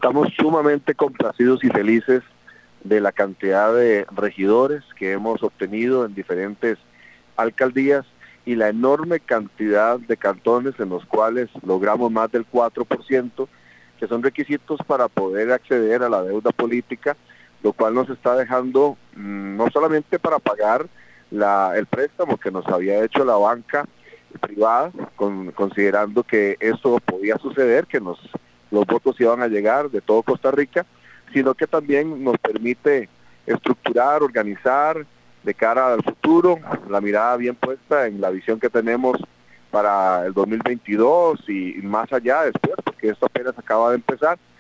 Estamos sumamente complacidos y felices de la cantidad de regidores que hemos obtenido en diferentes alcaldías y la enorme cantidad de cantones en los cuales logramos más del 4%, que son requisitos para poder acceder a la deuda política, lo cual nos está dejando no solamente para pagar el préstamo que nos había hecho la banca privada, considerando que esto podía suceder, que los votos iban a llegar de todo Costa Rica, sino que también nos permite estructurar, organizar de cara al futuro, la mirada bien puesta en la visión que tenemos para el 2022 y más allá después, porque esto apenas acaba de empezar,